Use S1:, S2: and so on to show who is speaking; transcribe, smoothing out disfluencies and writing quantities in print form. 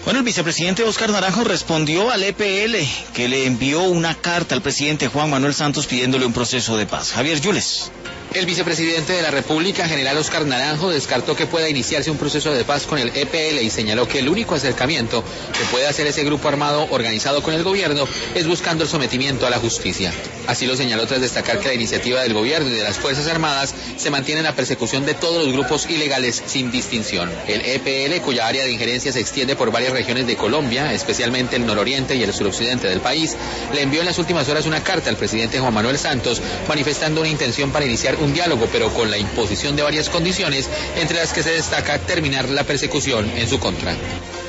S1: Bueno, el vicepresidente Óscar Naranjo respondió al EPL, que le envió una carta al presidente Juan Manuel Santos pidiéndole un proceso de paz. Javier Yules.
S2: El vicepresidente de la República, general Óscar Naranjo, descartó que pueda iniciarse un proceso de paz con el EPL y señaló que el único acercamiento que puede hacer ese grupo armado organizado con el gobierno es buscando el sometimiento a la justicia. Así lo señaló tras destacar que la iniciativa del gobierno y de las Fuerzas Armadas se mantiene en la persecución de todos los grupos ilegales sin distinción. El EPL, cuya área de injerencia se extiende por varias regiones de Colombia, especialmente el nororiente y el suroccidente del país, le envió en las últimas horas una carta al presidente Juan Manuel Santos manifestando una intención para iniciar un diálogo, pero con la imposición de varias condiciones, entre las que se destaca terminar la persecución en su contra.